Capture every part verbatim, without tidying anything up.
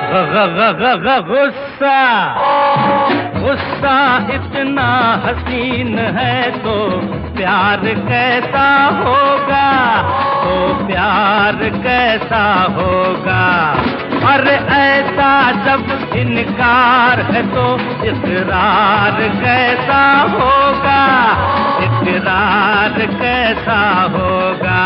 गुस्सा गुस्सा इतना हसीन है तो प्यार कैसा होगा, तो प्यार कैसा होगा। और ऐसा जब इनकार है तो इकरार कैसा होगा, इकरार कैसा होगा।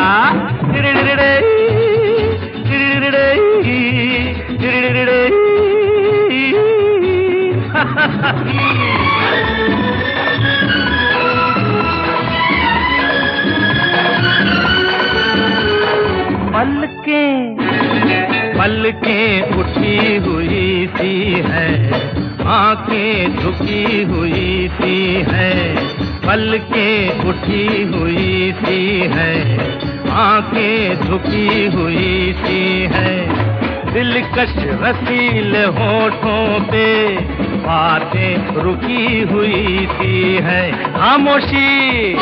पलकें पलकें उठी हुई सी है, आंखें झुकी हुई सी है। पलकें उठी हुई सी है, आंखें झुकी हुई सी है। दिलकश रसीले होठों पे बातें रुकी हुई सी है। खामोशी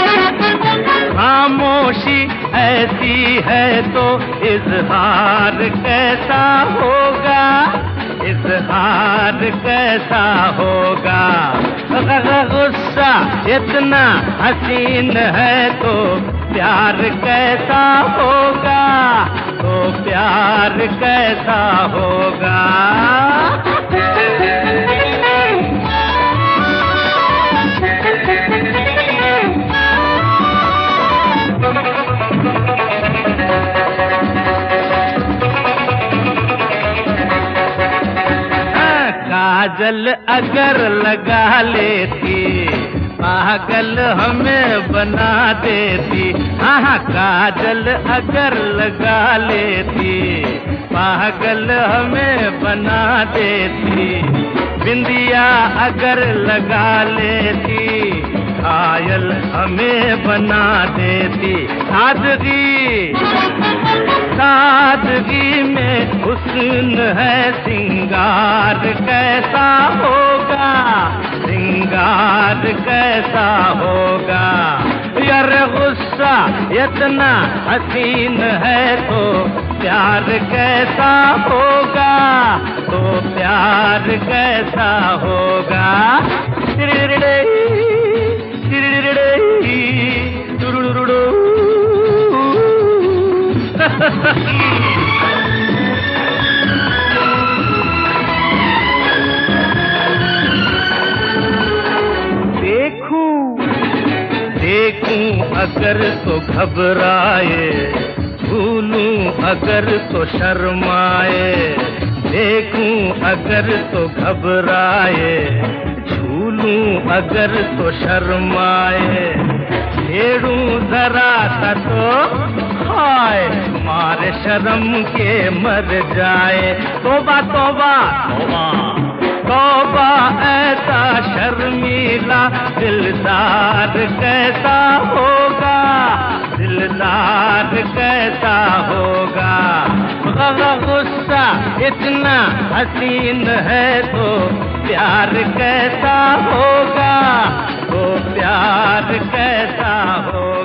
खामोशी ऐसी है तो इजहार कैसा होगा, इजहार कैसा होगा। गुस्सा इतना हसीन है तो प्यार कैसा होगा, तो प्यार कैसा होगा। काजल अगर लगा लेती पागल हमें बना देती। हाँ काजल अगर लगा लेती पागल हमें बना देती। बिंदिया अगर लगा लेती घायल हमें बना देती। सादगी सादगी में हुस्न है, सिंगार कैसा होगा, सिंगार कैसा होगा। यार गुस्सा इतना हसीन है तो प्यार कैसा होगा, तो प्यार कैसा होगा। देखूं देखूं अगर तो घबराए, भूलूं अगर तो शर्माए। देखूं अगर तो घबराए, झूलूं अगर तो शर्माए। छेड़ूं जरा सा तो हाय मारे शर्म के मर जाए। तौबा तौबा तौबा तौबा ऐसा शर्मीला दिलदार कैसा होगा, दिलदार कैसा होगा। गुस्सा इतना हसीन है तो प्यार कैसा होगा, तो प्यार कैसा होगा।